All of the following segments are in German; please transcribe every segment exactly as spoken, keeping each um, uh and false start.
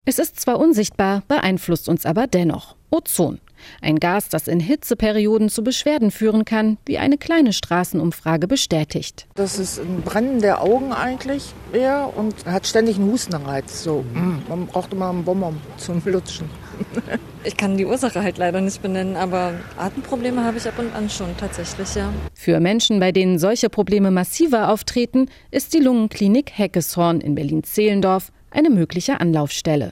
Es ist zwar unsichtbar, beeinflusst uns aber dennoch. Ozon. Ein Gas, das in Hitzeperioden zu Beschwerden führen kann, wie eine kleine Straßenumfrage bestätigt. Das ist ein Brennen der Augen eigentlich eher und hat ständig einen Hustenreiz. So, mm, man braucht immer einen Bonbon zum Lutschen. Ich kann die Ursache halt leider nicht benennen, aber Atemprobleme habe ich ab und an schon tatsächlich, ja. Für Menschen, bei denen solche Probleme massiver auftreten, ist die Lungenklinik Heckeshorn in Berlin-Zehlendorf eine mögliche Anlaufstelle.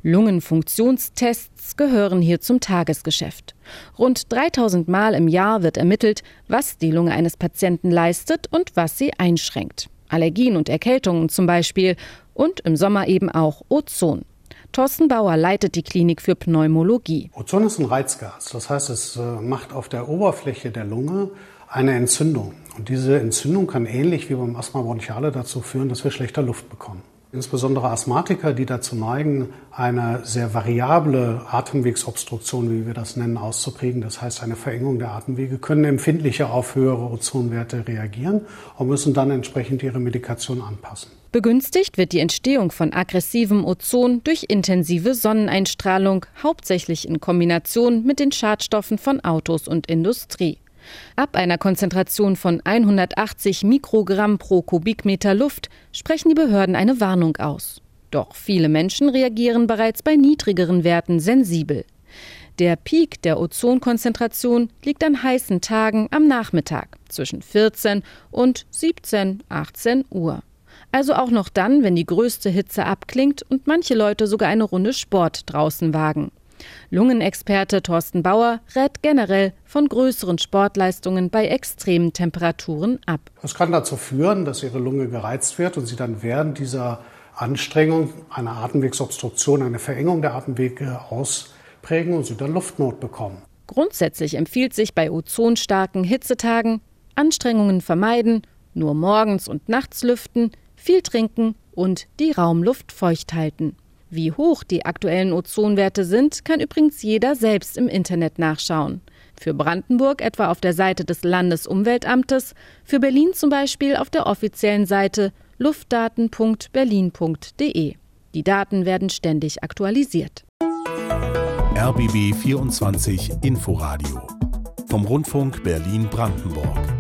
Lungenfunktionstests gehören hier zum Tagesgeschäft. Rund dreitausend Mal im Jahr wird ermittelt, was die Lunge eines Patienten leistet und was sie einschränkt. Allergien und Erkältungen zum Beispiel und im Sommer eben auch Ozon. Thorsten Bauer leitet die Klinik für Pneumologie. Ozon ist ein Reizgas, das heißt, es macht auf der Oberfläche der Lunge eine Entzündung. Und diese Entzündung kann ähnlich wie beim Asthma bronchiale dazu führen, dass wir schlechter Luft bekommen. Insbesondere Asthmatiker, die dazu neigen, eine sehr variable Atemwegsobstruktion, wie wir das nennen, auszuprägen, das heißt eine Verengung der Atemwege, können empfindlicher auf höhere Ozonwerte reagieren und müssen dann entsprechend ihre Medikation anpassen. Begünstigt wird die Entstehung von aggressivem Ozon durch intensive Sonneneinstrahlung, hauptsächlich in Kombination mit den Schadstoffen von Autos und Industrie. Ab einer Konzentration von hundertachtzig Mikrogramm pro Kubikmeter Luft sprechen die Behörden eine Warnung aus. Doch viele Menschen reagieren bereits bei niedrigeren Werten sensibel. Der Peak der Ozonkonzentration liegt an heißen Tagen am Nachmittag zwischen vierzehn und siebzehn, achtzehn Uhr. Also auch noch dann, wenn die größte Hitze abklingt und manche Leute sogar eine Runde Sport draußen wagen. Lungenexperte Thorsten Bauer rät generell von größeren Sportleistungen bei extremen Temperaturen ab. Es kann dazu führen, dass ihre Lunge gereizt wird und sie dann während dieser Anstrengung eine Atemwegsobstruktion, eine Verengung der Atemwege ausprägen und sie dann Luftnot bekommen. Grundsätzlich empfiehlt sich bei ozonstarken Hitzetagen Anstrengungen vermeiden, nur morgens und nachts lüften, viel trinken und die Raumluft feucht halten. Wie hoch die aktuellen Ozonwerte sind, kann übrigens jeder selbst im Internet nachschauen. Für Brandenburg etwa auf der Seite des Landesumweltamtes, für Berlin zum Beispiel auf der offiziellen Seite luftdaten punkt berlin punkt de. Die Daten werden ständig aktualisiert. R B B vierundzwanzig Inforadio vom Rundfunk Berlin-Brandenburg.